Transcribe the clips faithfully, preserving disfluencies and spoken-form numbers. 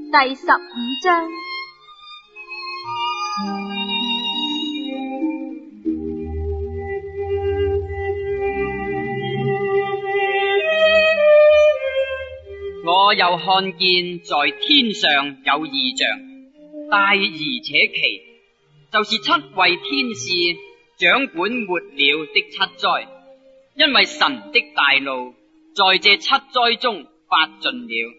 第十五章。 我又看見在天上有異象，大而且奇，就是七位天使掌管末了的七災，因為神的大怒在這七災中發盡了。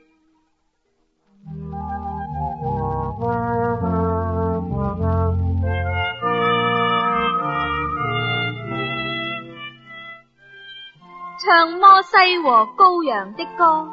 唱摩西和羔羊的歌。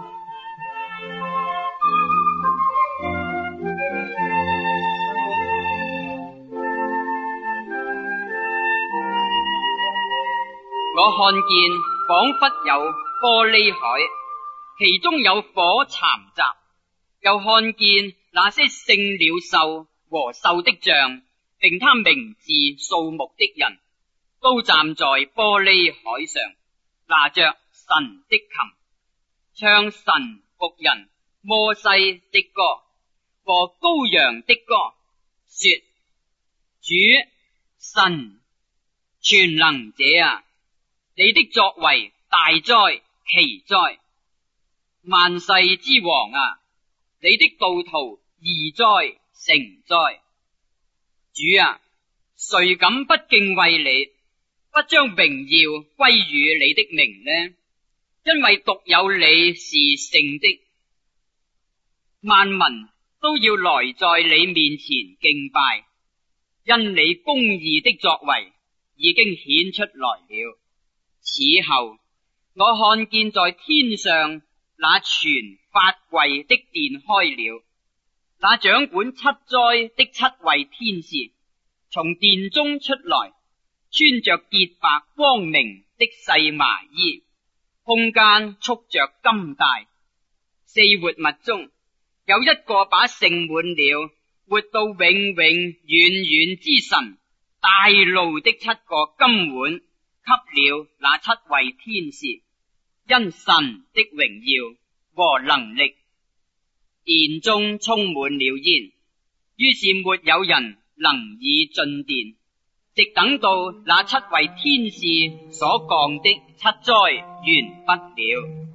我看見仿佛有玻璃海，其中有火摻雜，又看見那些勝了獸和獸的像，並他名字數目的人，都站在玻璃海上，拿着神的琴，唱神僕人摩西的歌和羔羊的歌，說：主神全能者啊，你的作為大哉奇哉，萬世之王啊，你的道途義哉誠哉。主啊，誰敢不敬畏你，不將榮耀歸於你的名呢？因為獨有你是聖的，萬民都要來在你面前敬拜，因你公義的作為已經顯出來了。此後，我看見在天上那全法櫃的殿開了，那掌管七災的七位天使從殿中出來，穿着潔白光明的細麻衣，胸間束着金帶。四活物中有一個把盛滿了活到永永遠遠之神大怒的七個金碗，給了那七位天使，因神的榮耀和能力，殿中充滿了煙，於是沒有人能以進殿，直等到那七位天使所降的七災完畢了。